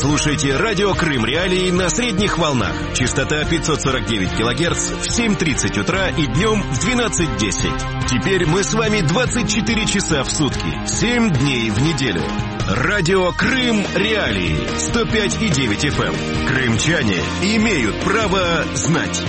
Слушайте радио Крым Реалии на средних волнах. Частота 549 килогерц в 7:30 утра и днем в 12:10. Теперь мы с вами 24 часа в сутки, 7 дней в неделю. Радио Крым Реалии 105,9 FM. Крымчане имеют право знать.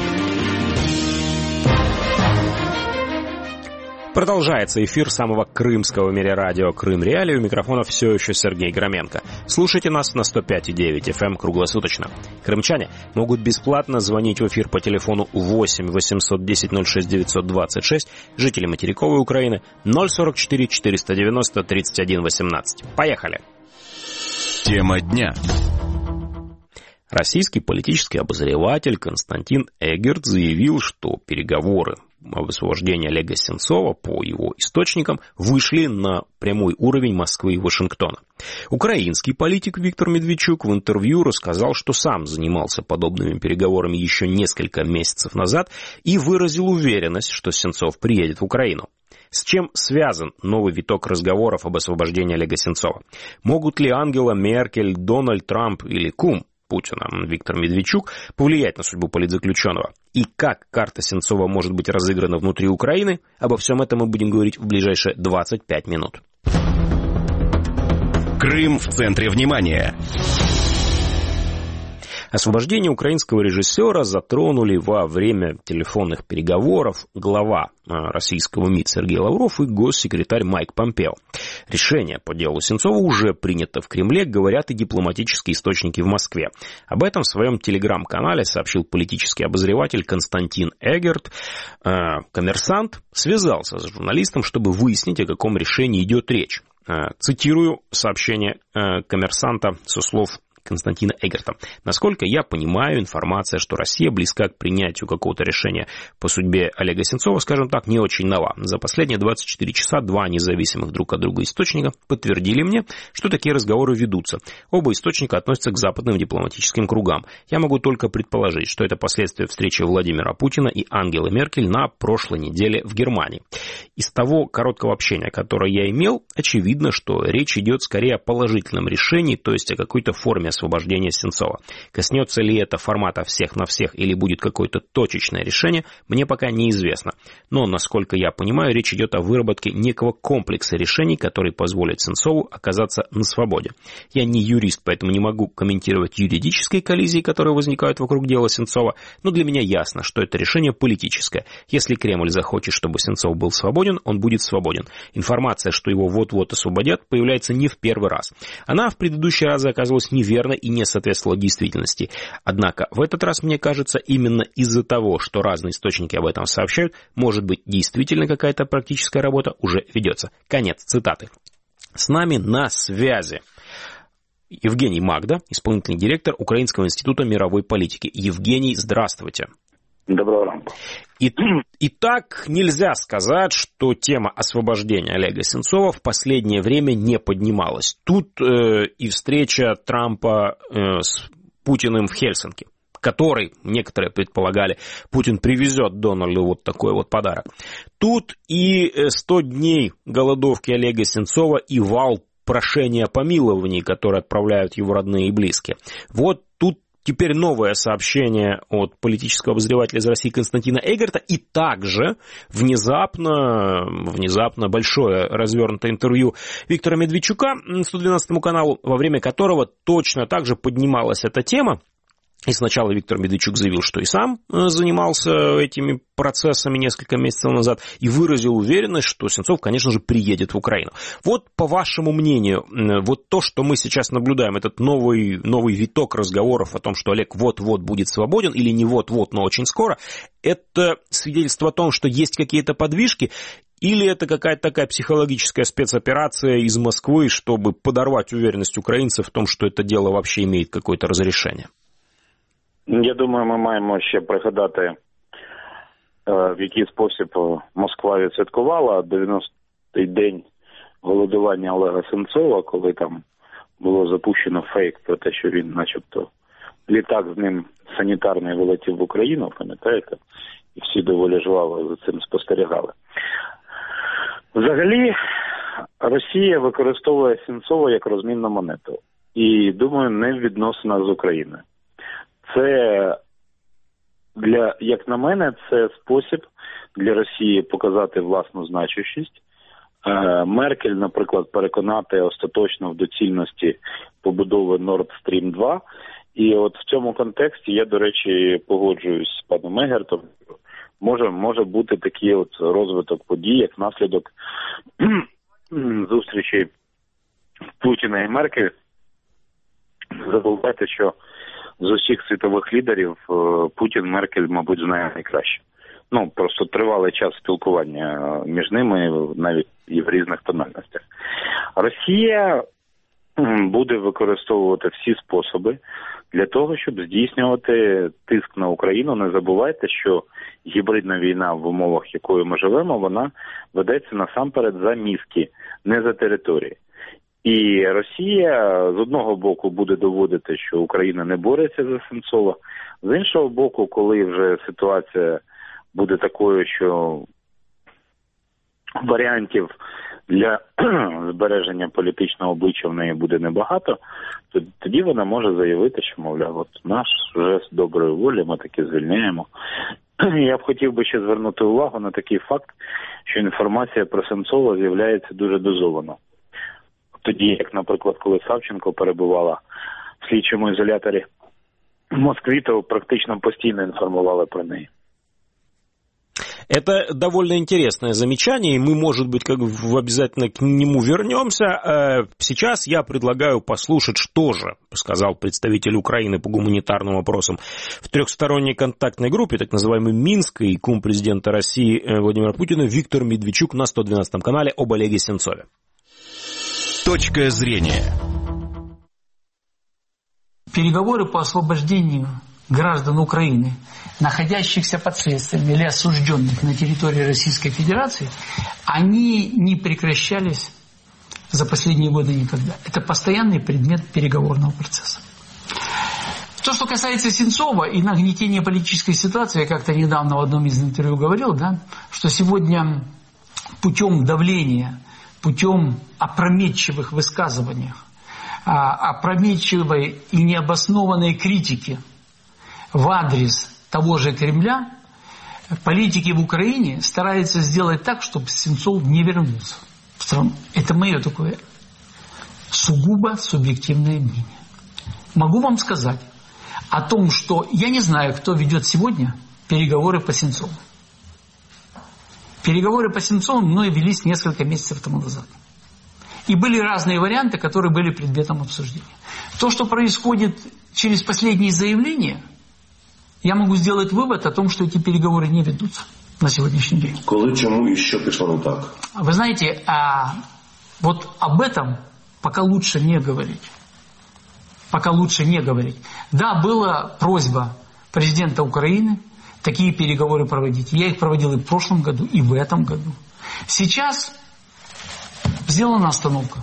Продолжается эфир самого крымского в мире радио Крым Реалии. У микрофона все еще Сергей Громенко. Слушайте нас на 105,9 FM круглосуточно. Крымчане могут бесплатно звонить в эфир по телефону 8 810 06 926, жители материковой Украины 044 490 31 18. Поехали! Тема дня. Российский политический обозреватель Константин Эггерт заявил, что переговоры об освобождении Олега Сенцова, по его источникам, вышли на прямой уровень Москвы и Вашингтона. Украинский политик Виктор Медведчук в интервью рассказал, что сам занимался подобными переговорами еще несколько месяцев назад и выразил уверенность, что Сенцов приедет в Украину. С чем связан новый виток разговоров об освобождении Олега Сенцова? Могут ли Ангела Меркель, Дональд Трамп или кум Путина Виктор Медведчук повлиять на судьбу политзаключенного? И как карта Сенцова может быть разыграна внутри Украины? Обо всем этом мы будем говорить в ближайшие 25 минут. Крым в центре внимания. Освобождение украинского режиссера затронули во время телефонных переговоров глава российского МИД Сергей Лавров и госсекретарь Майк Помпео. Решение по делу Сенцова уже принято в Кремле, говорят и дипломатические источники в Москве. Об этом в своем телеграм-канале сообщил политический обозреватель Константин Эггерт. «Коммерсант» связался с журналистом, чтобы выяснить, о каком решении идет речь. Цитирую сообщение «Коммерсанта» со слов Константина Эггерта. Насколько я понимаю, информация, что Россия близка к принятию какого-то решения по судьбе Олега Сенцова, скажем так, не очень нова. За последние 24 часа два независимых друг от друга источника подтвердили мне, что такие разговоры ведутся. Оба источника относятся к западным дипломатическим кругам. Я могу только предположить, что это последствия встречи Владимира Путина и Ангелы Меркель на прошлой неделе в Германии. Из того короткого общения, которое я имел, очевидно, что речь идет скорее о положительном решении, то есть о какой-то форме освобождения Сенцова. Коснется ли это формата всех на всех или будет какое-то точечное решение, мне пока неизвестно. Но, насколько я понимаю, речь идет о выработке некого комплекса решений, который позволит Сенцову оказаться на свободе. Я не юрист, поэтому не могу комментировать юридические коллизии, которые возникают вокруг дела Сенцова, но для меня ясно, что это решение политическое. Если Кремль захочет, чтобы Сенцов был свободен, он будет свободен. Информация, что его вот-вот освободят, появляется не в первый раз. Она в предыдущие разы оказывалась неверной и не соответствовала действительности. Однако в этот раз, мне кажется, именно из-за того, что разные источники об этом сообщают, может быть, действительно какая-то практическая работа уже ведется. Конец цитаты. С нами на связи Евгений Магда, исполнительный директор Украинского института мировой политики. Евгений, здравствуйте. Доброго ранку. Итак, нельзя сказать, что тема освобождения Олега Сенцова в последнее время не поднималась. Тут и встреча Трампа с Путиным в Хельсинки, который, некоторые предполагали, Путин привезет Дональду вот такой вот подарок. Тут и 100 дней голодовки Олега Сенцова и вал прошения о помиловании, которые отправляют его родные и близкие. Вот тут теперь новое сообщение от политического обозревателя из России Константина Эггерта и также внезапно большое развернутое интервью Виктора Медведчука 112 каналу, во время которого точно так же поднималась эта тема. И сначала Виктор Медведчук заявил, что и сам занимался этими процессами несколько месяцев назад, и выразил уверенность, что Сенцов, конечно же, приедет в Украину. Вот, по вашему мнению, вот то, что мы сейчас наблюдаем, этот новый виток разговоров о том, что Олег вот-вот будет свободен, или не вот-вот, но очень скоро, это свидетельство о том, что есть какие-то подвижки, или это какая-то такая психологическая спецоперация из Москвы, чтобы подорвать уверенность украинцев в том, що это дело вообще имеет какое-то разрешение? Я думаю, ми маємо ще пригадати, в який спосіб Москва відсвяткувала 90-й день голодування Олега Сенцова, коли там було запущено фейк про те, що він начебто літак з ним санітарний вилетів в Україну, пам'ятаєте? І всі доволі жваво за цим спостерігали. Взагалі, Росія використовує Сенцова як розмінну монету. і, думаю, не в відносинах з Україною. Це, як на мене, це спосіб для Росії показати власну значущість. Меркель, наприклад, переконати остаточно в доцільності побудови Nord Stream 2. І от в цьому контексті я, до речі, погоджуюсь з паном Егертом. Може бути такий от розвиток подій, як наслідок зустрічі Путіна і Меркель. Забувайте, що з усіх світових лідерів Путін, Меркель, мабуть, знає найкраще. Просто тривалий час спілкування між ними, навіть і в різних тональностях. Росія буде використовувати всі способи для того, щоб здійснювати тиск на Україну. Не забувайте, що гібридна війна, в умовах якої ми живемо, вона ведеться насамперед за мізки, не за території. І Росія з одного боку буде доводити, що Україна не бореться за Сенцова, з іншого боку, коли вже ситуація буде такою, що варіантів для збереження політичного обличчя в неї буде небагато, то тоді вона може заявити, що, мовляв, от наш жест доброї волі, ми таки звільняємо. Я б хотів би ще звернути увагу на такий факт, що інформація про Сенцова з'являється дуже дозовано. Тоді, як, наприклад, коли Савченко перебувала в слідчому ізоляторі в Москві, то практично постійно інформували про неї. Это довольно интересное замечание, и мы, может быть, обязательно к нему вернемся. Сейчас я предлагаю послушать, что же сказал представитель Украины по гуманитарным вопросам в трехсторонней контактной группе, так называемой Минской, и кум президента России Владимира Путина Виктор Медведчук на 112 канале об Олеге Сенцове. Точка зрения. Переговоры по освобождению граждан Украины, находящихся под следствием или осужденных на территории Российской Федерации, они не прекращались за последние годы никогда. Это постоянный предмет переговорного процесса. То, что касается Сенцова и нагнетения политической ситуации, я как-то недавно в одном из интервью говорил, что сегодня путем давления, путем опрометчивых высказываний, опрометчивой и необоснованной критики в адрес того же Кремля, политики в Украине стараются сделать так, чтобы Сенцов не вернулся в страну. Это мое такое сугубо субъективное мнение. Могу вам сказать о том, что я не знаю, кто ведет сегодня переговоры по Сенцову. Переговоры по Сенцову мной велись несколько месяцев тому назад. И были разные варианты, которые были предметом обсуждения. То, что происходит через последние заявления, я могу сделать вывод о том, что эти переговоры не ведутся на сегодняшний день. Коли, чому і що пішло не так? Вы знаете, вот об этом пока лучше не говорить. Пока лучше не говорить. Да, была просьба президента Украины такие переговоры проводить. Я их проводил и в прошлом году, и в этом году. Сейчас сделана остановка.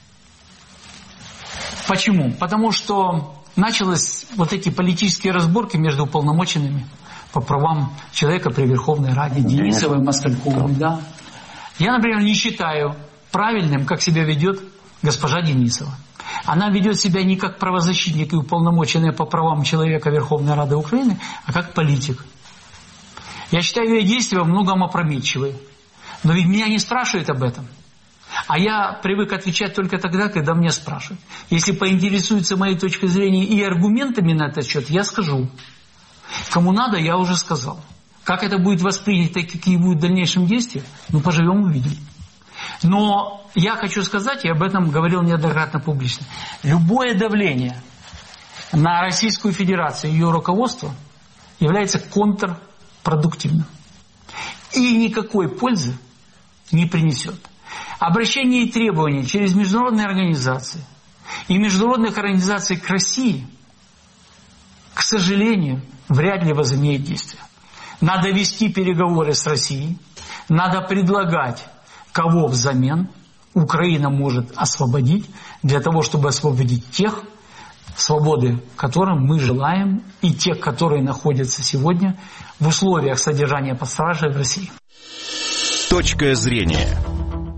Почему? Потому что начались вот эти политические разборки между уполномоченными по правам человека при Верховной Раде, Денисовой, Москальковой. Да. Я, например, не считаю правильным, как себя ведет госпожа Денисова. Она ведет себя не как правозащитник и уполномоченная по правам человека Верховной Рады Украины, а как политик. Я считаю ее действия во многом опрометчивые. Но ведь меня не спрашивают об этом. А я привык отвечать только тогда, когда меня спрашивают. Если поинтересуются моей точкой зрения и аргументами на этот счет, я скажу. Кому надо, я уже сказал. Как это будет воспринято и какие будут в дальнейшем действия, поживем, увидим. Но я хочу сказать, и об этом говорил неоднократно публично, любое давление на Российскую Федерацию и ее руководство является контрпродуктивным. И никакой пользы не принесет. Обращение и требования через международные организации и международных организаций к России, к сожалению, вряд ли возымеет действие. Надо вести переговоры с Россией, надо предлагать, кого взамен Украина может освободить, для того, чтобы освободить тех, свободы которым мы желаем, и тех, которые находятся сегодня в условиях содержания под стражей в России. Точка зрения.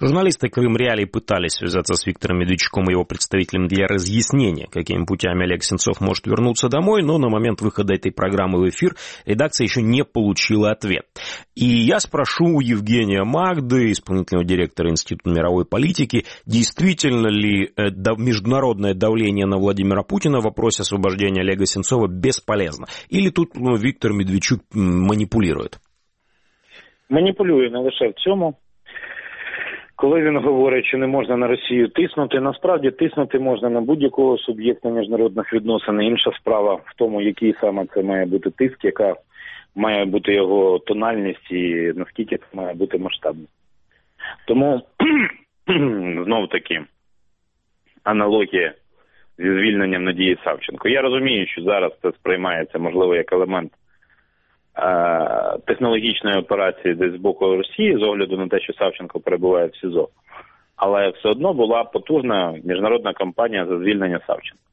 Журналисты Крым Реалии пытались связаться с Виктором Медведчуком и его представителем для разъяснения, какими путями Олег Сенцов может вернуться домой, но на момент выхода этой программы в эфир редакция еще не получила ответ. И я спрошу у Евгения Магды, исполнительного директора Института мировой политики, действительно ли международное давление на Владимира Путина в вопросе освобождения Олега Сенцова бесполезно? Или тут Віктор Медведчук маніпулює? Маніпулює не лише в цьому. Коли він говорить, що не можна на Росію тиснути, насправді тиснути можна на будь-якого суб'єкта міжнародних відносин. Інша справа в тому, який саме це має бути тиск, яка має бути його тональність і наскільки це має бути масштабно. Тому, знов-таки, аналогія зі звільненням Надії Савченко. Я розумію, що зараз це сприймається, можливо, як елемент технологічної операції десь з боку Росії, з огляду на те, що Савченко перебуває в СІЗО. Але все одно була потужна міжнародна кампанія за звільнення Савченка.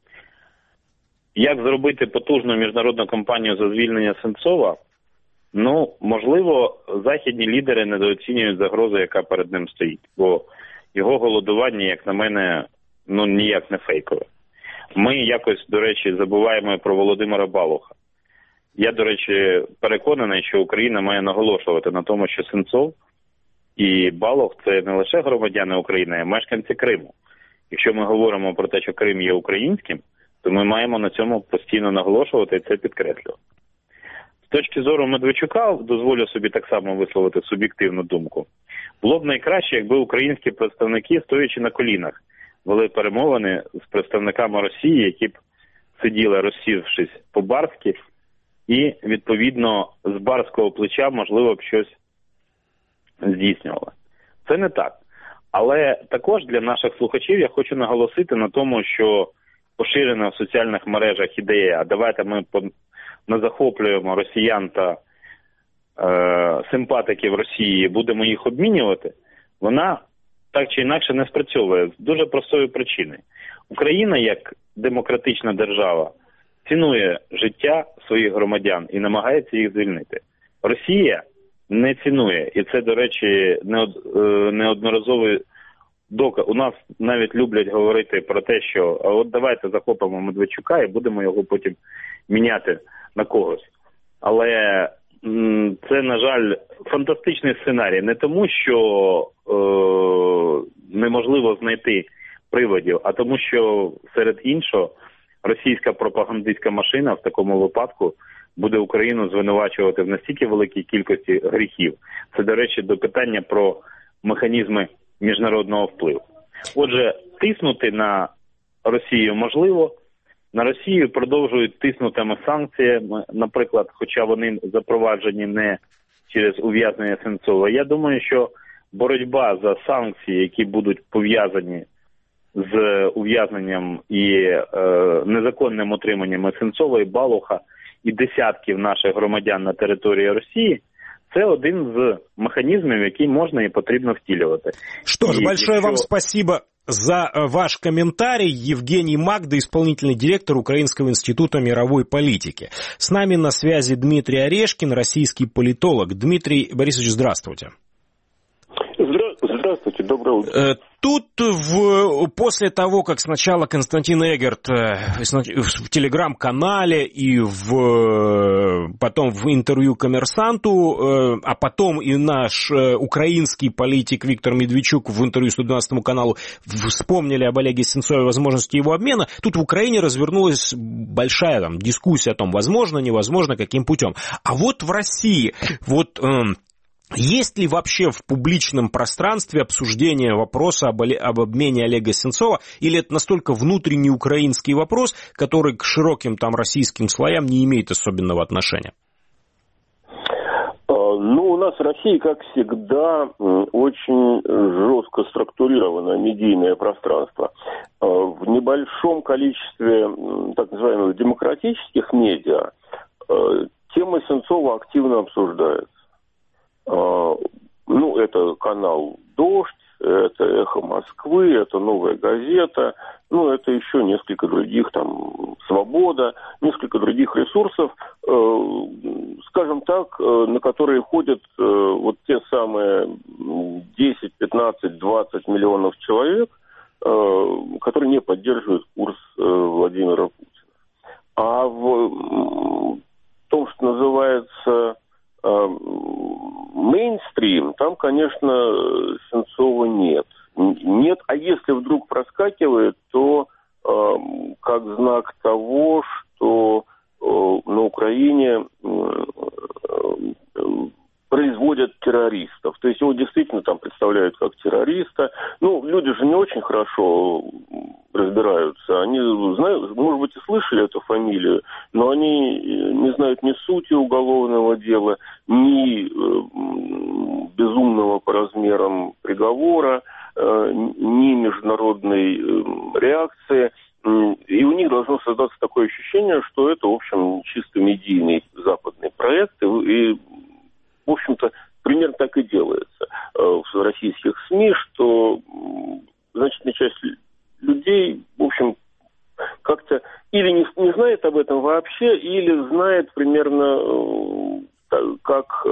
Як зробити потужну міжнародну кампанію за звільнення Сенцова? Ну, можливо, західні лідери недооцінюють загрозу, яка перед ним стоїть. Бо його голодування, як на мене, ну ніяк не фейкове. Ми якось, до речі, забуваємо про Володимира Балуха. Я, до речі, переконаний, що Україна має наголошувати на тому, що Сенцов і Балух – це не лише громадяни України, а мешканці Криму. Якщо ми говоримо про те, що Крим є українським, то ми маємо на цьому постійно наголошувати і це підкреслювати. З точки зору Медведчука, дозволю собі так само висловити суб'єктивну думку, було б найкраще, якби українські представники, стоячи на колінах, вели перемовини з представниками Росії, які б сиділи, розсівшись по-барськи, і, відповідно, з барського плеча, можливо, б щось здійснювали. Це не так. Але також для наших слухачів я хочу наголосити на тому, що поширена в соціальних мережах ідея, а давайте ми назахоплюємо росіян та симпатиків Росії, будемо їх обмінювати, вона так чи інакше не спрацьовує з дуже простої причини. Україна, як демократична держава, цінує життя своїх громадян і намагається їх звільнити. Росія не цінує, і це, до речі, неодноразовий доказ. У нас навіть люблять говорити про те, що от давайте захопимо Медведчука і будемо його потім міняти на когось. Але це, на жаль, фантастичний сценарій. Не тому, що неможливо знайти приводів, а тому, що серед іншого російська пропагандистська машина в такому випадку буде Україну звинувачувати в настільки великій кількості гріхів. Це, до речі, до питання про механізми міжнародного впливу. Отже, тиснути на Росію можливо. На Росію продовжують тиснутими санкціями, наприклад, хоча вони запроваджені не через ув'язнення Сенцова. Я думаю, що боротьба за санкції, які будуть пов'язані з ув'язненням і незаконним утриманням Сенцова і Балуха і десятків наших громадян на території Росії, це один з механізмів, який можна і потрібно втілювати. Что ж, большое вам спасибо за ваш комментарий. Евгений Магда, исполнительный директор Украинского института мировой политики. С нами на связи Дмитрий Орешкин, российский политолог. Дмитрий Борисович, здравствуйте. Здравствуйте, доброе утро. Тут после того, как сначала Константин Эггерт в телеграм-канале и потом в интервью «Коммерсанту», а потом и наш украинский политик Виктор Медведчук в интервью 112 каналу вспомнили об Олеге Сенцове, возможности его обмена, тут в Украине развернулась большая дискуссия о том, возможно, невозможно, каким путем. А вот в России, есть ли вообще в публичном пространстве обсуждение вопроса об обмене Олега Сенцова, или это настолько внутренний украинский вопрос, который к широким российским слоям не имеет особенного отношения? У нас в России, как всегда, очень жестко структурировано медийное пространство. В небольшом количестве так называемых демократических медиа тема Сенцова активно обсуждается. Это канал «Дождь», это «Эхо Москвы», это «Новая газета», ну, это еще несколько других, там, «Свобода», несколько других ресурсов, скажем так, на которые ходят вот те самые 10, 15, 20 миллионов человек, которые не поддерживают курс Владимира Путина. А в том, что называется мейнстрим, там, конечно, Сенцова нет. Нет, а если вдруг проскакивает, то как знак того, что на Украине производят террористов. То есть его действительно там представляют как террориста. Ну, люди же не очень хорошо разбираются. Они знают, может быть, и слышали эту фамилию, но они не знают ни сути уголовного дела, ни безумного по размерам приговора, ни международной реакции. И у них должно создаться такое ощущение, что это, в общем, чисто медийный западный проект. И в общем-то, примерно так и делается в российских СМИ, что значительная часть людей, в общем, как-то или не знает об этом вообще, или знает примерно как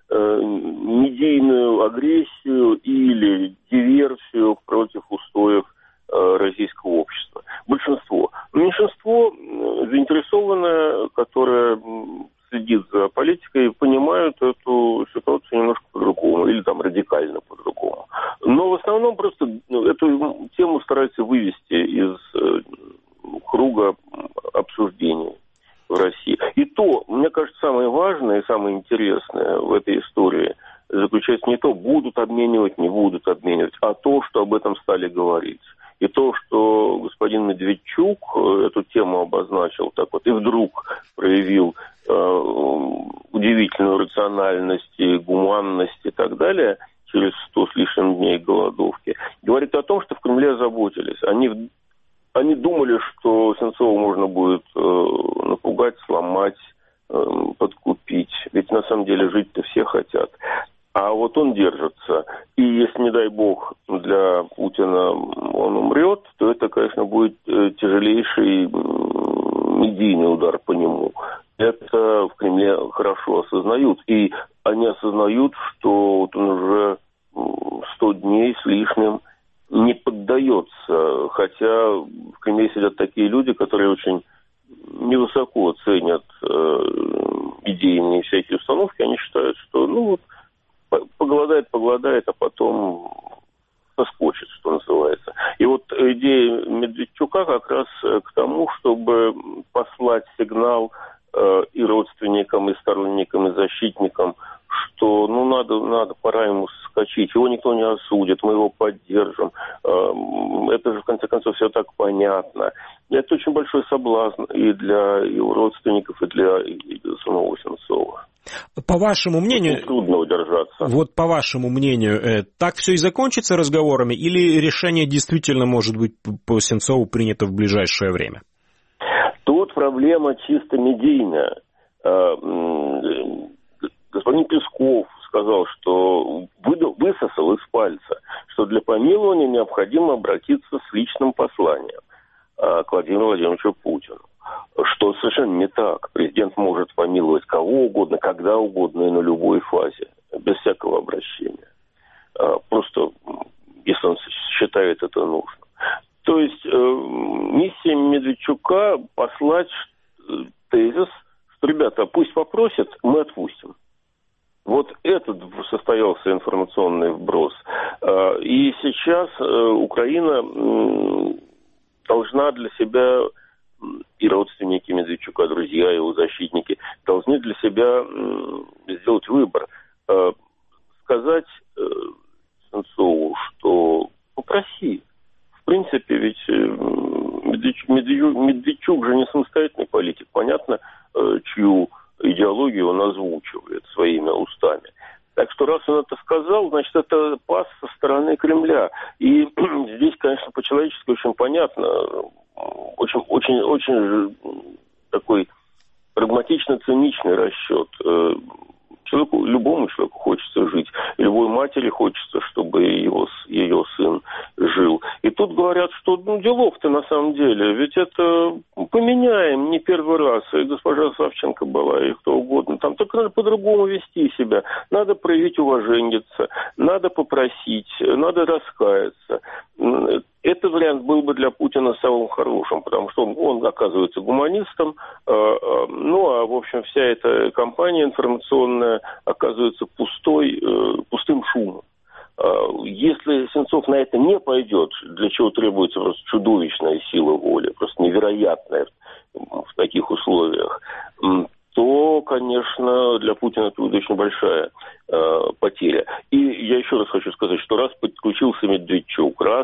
медийную агрессию или диверсию против устоев российского общества. Большинство. Меньшинство заинтересованное, которое следит за политикой, понимают эту ситуацию немножко по-другому, или там радикально по-другому. Но в основном просто эту тему стараются вывести из круга обсуждений в России. И то, мне кажется, самое важное и самое интересное в этой истории заключается не то, будут обменивать, не будут обменивать, а то, что об этом стали говорить. И то, что господин Медведчук эту тему обозначил так вот, и вдруг проявил удивительную рациональность и гуманность и так далее, через 100 с лишним дней голодовки, говорит о том, что в Кремле озаботились. Они думали, что Сенцова можно будет напугать, сломать, подкупить. Ведь на самом деле жить-то все хотят. А вот он держится. И если, не дай бог, для Путина он умрет, то это, конечно, будет тяжелейший медийный удар по нему. Это в Кремле хорошо осознают. И они осознают, что вот он уже 100 дней с лишним не поддается. Хотя в Кремле сидят такие люди, которые очень невысоко ценят идейные всякие установки. Они считают, что поголодает, а потом соскочит, что называется. И вот идея Медведчука как раз к тому, чтобы послать сигнал и родственникам, и сторонникам, и защитникам, что надо, пора ему соскочить. Его никто не осудит, мы его поддержим. Это же, в конце концов, все так понятно. И это очень большой соблазн и для его родственников, и для самого Сенцова. По вашему мнению, очень трудно удержаться. Вот по вашему мнению, так все и закончится разговорами, или решение действительно может быть по Сенцову принято в ближайшее время? Тут проблема чисто медийная. Господин Песков сказал, что высосал из пальца, что для помилования необходимо обратиться с личным посланием к Владимиру Владимировичу Путину. Что совершенно не так. Президент может помиловать кого угодно, когда угодно и на любой фазе, без всякого обращения. Просто, если он считает это нужным. То есть миссия Медведчука послать тезис, что, ребята, пусть попросят, мы отпустим. Вот этот состоялся информационный вброс. И сейчас Украина должна для себя, и родственники Медведчука, друзья, его защитники, должны для себя сделать выбор. Сказать Сенцову, что попроси. В принципе, ведь Медведчук же не самостоятельный политик. Понятно, чью идеологию он озвучивает своими устами. Так что раз он это сказал, значит, это пас со стороны Кремля. И здесь, конечно, по-человечески очень понятно, очень такой прагматично-циничный расчет. любому человеку хочется жить, любой матери хочется, чтобы ее сын жил. И тут говорят, что делов-то на самом деле, ведь это поменяем не первый раз, и госпожа Савченко была, и кто угодно, там только надо по-другому вести себя, надо проявить уважение, надо попросить, надо раскаяться. Этот вариант был бы для Путина самым хорошим, потому что он оказывается гуманистом, в общем, вся эта кампания информационная оказывается пустым шумом. Если Сенцов на это не пойдет, для чего требуется просто чудовищная сила воли, просто невероятная в таких условиях, то, конечно, для Путина это будет очень большая потеря. И я еще раз хочу сказать, что раз подключился Медведчук, раз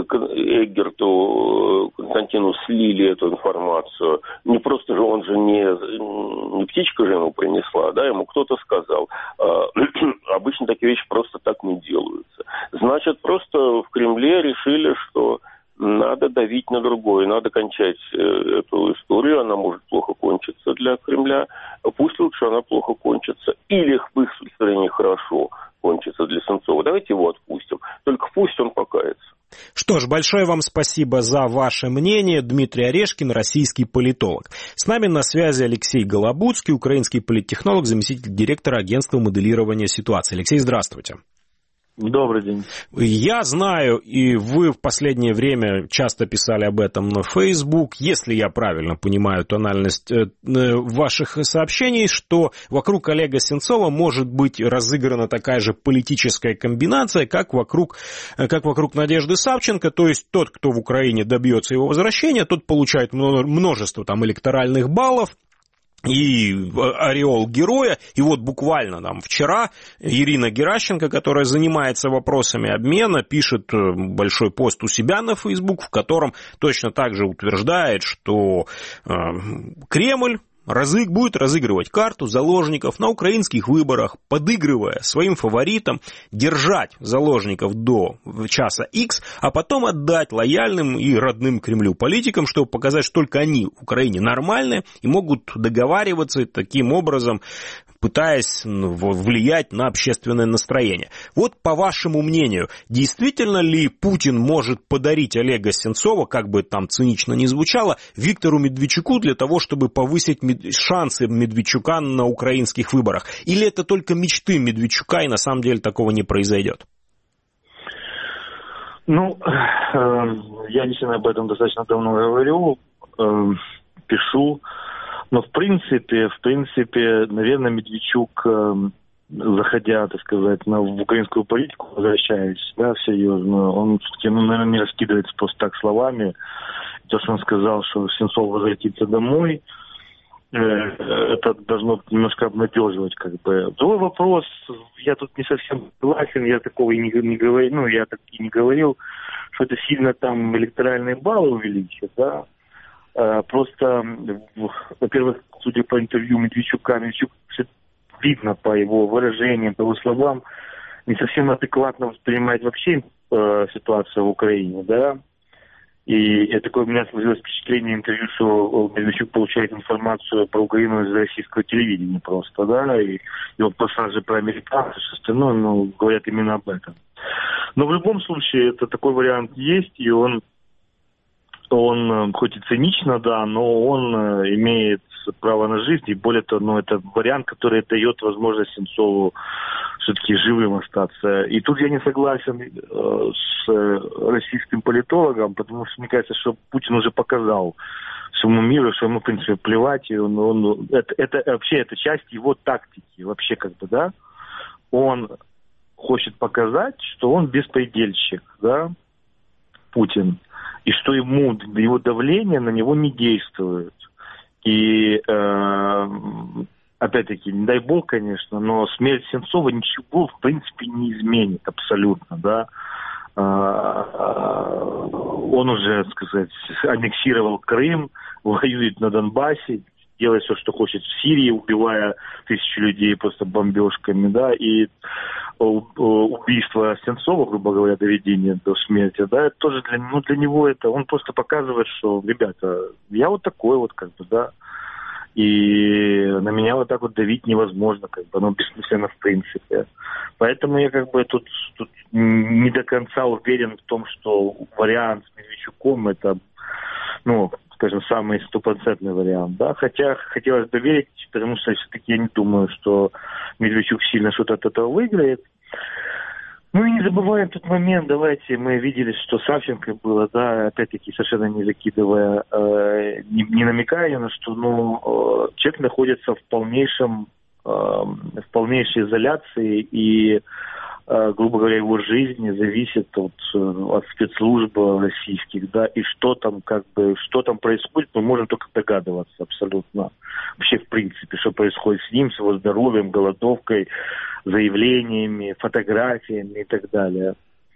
Эггерту, Константину слили эту информацию, не просто же, он же не птичка же ему принесла, да, ему кто-то сказал. Обычно такие вещи просто так не делаются. Значит, просто в Кремле решили, что надо давить на другое, надо кончать эту историю, она может плохо кончиться для Кремля, пусть лучше она плохо кончится, или в их стороне хорошо кончится для Сенцова. Давайте его отпустим, только пусть он покается. Что ж, большое вам спасибо за ваше мнение. Дмитрий Орешкин, российский политолог. С нами на связи Алексей Голобудский, украинский политтехнолог, заместитель директора агентства моделирования ситуации. Алексей, здравствуйте. Добрый день. Я знаю, и вы в последнее время часто писали об этом на Facebook, если я правильно понимаю тональность ваших сообщений, что вокруг Олега Сенцова может быть разыграна такая же политическая комбинация, как вокруг Надежды Савченко, то есть тот, кто в Украине добьется его возвращения, тот получает множество там электоральных баллов, и ореол героя, и вот буквально там вчера Ирина Геращенко, которая занимается вопросами обмена, пишет большой пост у себя на Facebook, в котором точно так же утверждает, что Кремль будет разыгрывать карту заложников на украинских выборах, подыгрывая своим фаворитам, держать заложников до часа X, а потом отдать лояльным и родным Кремлю политикам, чтобы показать, что только они в Украине нормальные и могут договариваться таким образом, пытаясь влиять на общественное настроение. Вот по вашему мнению, действительно ли Путин может подарить Олега Сенцова, как бы там цинично ни звучало, Виктору Медведчуку для того, чтобы повысить шансы Медведчука на украинских выборах? Или это только мечты Медведчука, и на самом деле такого не произойдет? Я лично об этом достаточно давно говорю, пишу. Но в принципе, наверное, Медведчук, заходя, так сказать, в украинскую политику, возвращаясь, да, серьезно, он все-таки, наверное, не раскидывается просто так словами. То, что он сказал, что Сенцов возвратится домой, это должно немножко обнадеживать, как бы. Другой вопрос, я тут не совсем согласен, я такого и не говорил, я так и не говорил, что это сильно там электоральные баллы увеличат, да. Просто, во-первых, судя по интервью Медведчука, видно по его выражениям, по его словам, не совсем адекватно воспринимает вообще ситуацию в Украине, да. И такое у меня сложилось впечатление интервью, что Медведчук получает информацию про Украину из российского телевидения просто, да, и вот пассажи про американцев, все остальное, говорят именно об этом. Но в любом случае, это такой вариант есть, и он хоть и цинично, да, но он имеет право на жизнь, и более того, это вариант, который дает возможность Сенцову все-таки живым остаться. И тут я не согласен с российским политологом, потому что мне кажется, что Путин уже показал всему миру, что ему, в принципе, плевать, и это вообще это часть его тактики, вообще как бы, да. Он хочет показать, что он беспредельщик, да, Путин, и что его давление на него не действует. И, опять-таки, не дай бог, конечно, но смерть Сенцова ничего, в принципе, не изменит абсолютно, да. Он уже, так сказать, аннексировал Крым, воюет на Донбассе, делает все, что хочет в Сирии, убивая 1000 людей просто бомбежками, да, и убийство Сенцова, грубо говоря, доведение до смерти, да, это тоже для него это, он просто показывает, что, ребята, я вот такой вот, как бы, да, И на меня вот так вот давить невозможно, как бы, оно бессмысленно в принципе. Поэтому я как бы тут не до конца уверен в том, что вариант с Медведчуком это, ну, скажем, самый стопроцентный вариант, да, хотя хотелось бы верить, потому что все-таки я не думаю, что Медведчук сильно что-то от этого выиграет. Ну и не забываем тот момент, давайте, мы видели, что Савченко было, да, опять-таки совершенно не закидывая, не намекая на что, ну, человек находится в полнейшей изоляции, и, грубо говоря, его жизнь зависит от спецслужб российских, да, и что там происходит, мы можем только догадываться абсолютно. Вообще, в принципе, что происходит с ним, с его здоровьем, голодовкой, заявлениями, фотографиями и так далее.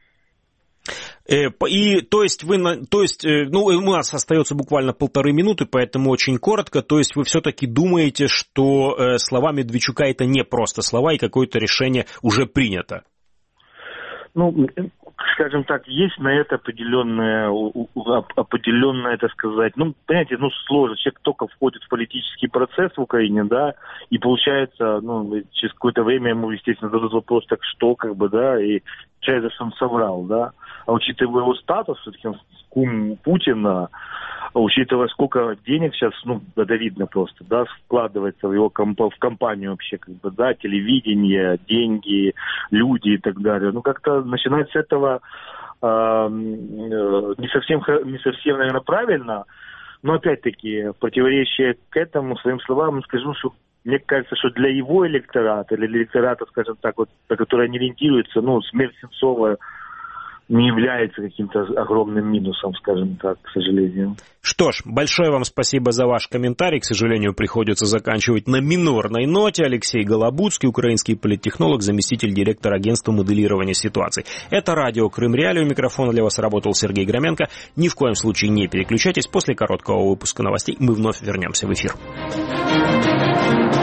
И, то есть, у нас остается буквально 1,5 минуты, поэтому очень коротко. То есть, вы все-таки думаете, что слова Медведчука это не просто слова, и какое-то решение уже принято? Ну, скажем так, есть на это определенное, так сказать, ну, понимаете, ну, сложно. Человек только входит в политический процесс в Украине, да, и получается, ну, через какое-то время ему, естественно, зададут вопрос, так что, как бы, да, и получается, что он соврал, да. А учитывая его статус, все-таки он кум Путина, учитывая, сколько денег сейчас, ну, это видно просто, да, вкладывается в его в компанию вообще, как бы, да, телевидение, деньги, люди и так далее. Ну, как-то начинать с этого не совсем, наверное, правильно, но, опять-таки, противоречие к этому, своим словам, скажу, что мне кажется, что для его электората, или для электората, скажем так, вот, на который они ориентируются, ну, смерть Сенцова не является каким-то огромным минусом, скажем так, к сожалению. Что ж, большое вам спасибо за ваш комментарий. К сожалению, приходится заканчивать на минорной ноте. Алексей Голобудский, украинский политтехнолог, заместитель директора агентства моделирования ситуаций. Это радио Крым Реалии. У микрофона для вас работал Сергей Громенко. Ни в коем случае не переключайтесь. После короткого выпуска новостей мы вновь вернемся в эфир.